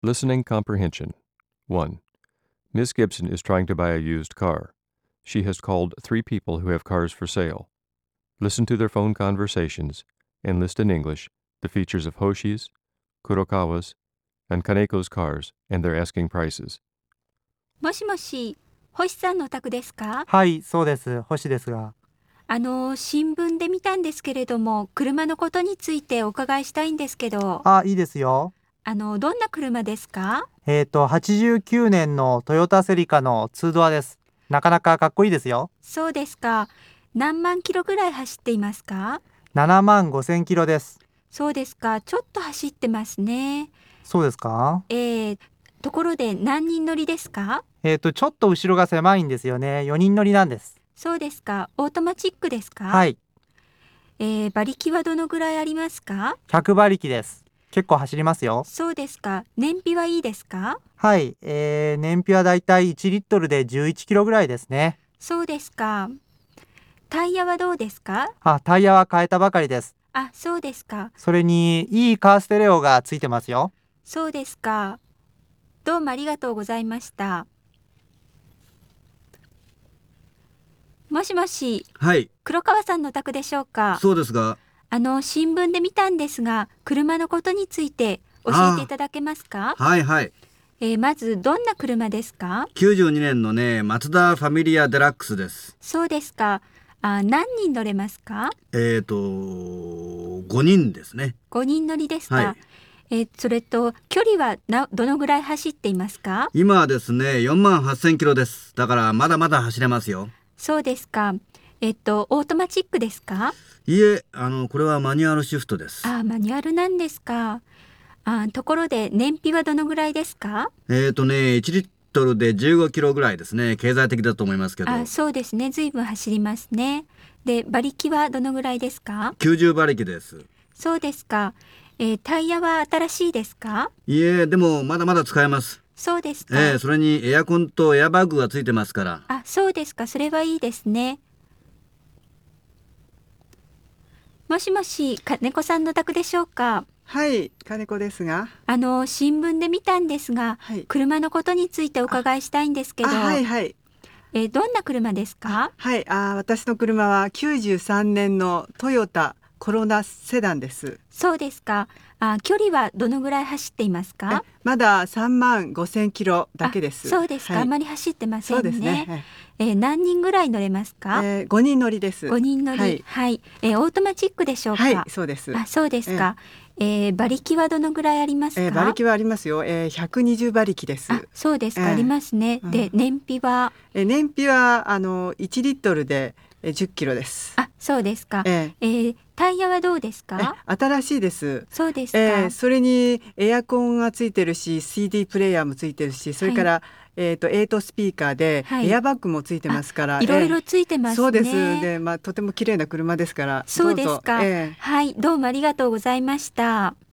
Listening Comprehension 1. Miss Gibson is trying to buy a used car. She has called 3 people who have cars for sale. Listen to their phone conversations and list in English the features of Hoshi's, Kurokawa's, and Kaneko's cars and their asking prices. もしもし、星さんのお宅ですか？ はい、そうです。星ですが。 新聞で見たんですけれども、車のことについてお伺いしたいんですけど、 いいですよ。 どんな車ですか ？89年のトヨタセリカの2ドアです。なかなかかっこいいですよ。 そうですか。何万キロぐらい走っていますか 7万5千キロです。 そうですか。ちょっと走ってますね。 そうですか？ ところで何人乗りですか？ ちょっと後ろが狭いんですよね。4人乗りなんです。 そうですか。オートマチックですか？ はい。 馬力はどのぐらいありますか 100馬力です。結構走りますよ。 そうですか。燃費はいいですか？ はい、燃費はだいたい1リットルで11キロぐらいですね。 そうですか。タイヤはどうですか？ タイヤは変えたばかりです。 そうですか。 それにいいカーステレオがついてますよ。 そうですか。どうもありがとうございました。もしもし、 はい、 黒川さんのお宅でしょうか？ そうですが、 新聞で見たんですが、車のことについて教えていただけますか？ はいはい。 まずどんな車ですか 92年のね、マツダファミリアデラックスです。 そうですか。何人乗れますか 5人ですね。 5人乗りですか、 はい。 それと距離はどのぐらい走っていますか？ 今はですね、4万8000キロです。だからまだまだ走れますよ。 そうですか。オートマチックですか？ いえ、これはマニュアルシフトです。 マニュアルなんですか。ところで燃費はどのぐらいですか 1リットルで15キロぐらいですね。経済的だと思いますけど。 そうですね。ずいぶん走りますね。で、馬力はどのぐらいですか 90馬力です。 そうですか。タイヤは新しいですか？ いえ、でもまだまだ使えます。 そうですか。 それにエアコンとエアバッグがついてますから。 そうですか。それはいいですね。もしもし、金子さんの宅でしょうか？ はい、金子ですが。 新聞で見たんですが、 はい、 車のことについてお伺いしたいんですけど、 はいはい。 どんな車ですか？ はい、私の車は93年のトヨタコロナセダンです。 そうですか。距離はどのぐらい走っていますか？ まだ3万5千キロだけです。 そうですか、あんまり走ってませんね。 そうですね。 何人ぐらい乗れますか ？5人乗りです。 5人乗り。はい。オートマチックでしょうか？ はい、そうです。 そうですか。馬力はどのぐらいありますか？ 馬力はありますよ。120馬力です。 そうですか、ありますね。で、燃費は？ 燃費は1リットルで10キロです。 そうですか。タイヤはどうですか？ 新しいです。 そうですか。 それにエアコンがついてるし、CD プレイヤーもついてるし、それから、8スピーカーで、エアバッグもついてますから、 いろいろついてますね。 そうです。で、とても綺麗な車ですから。 そうですか。はい、どうもありがとうございました。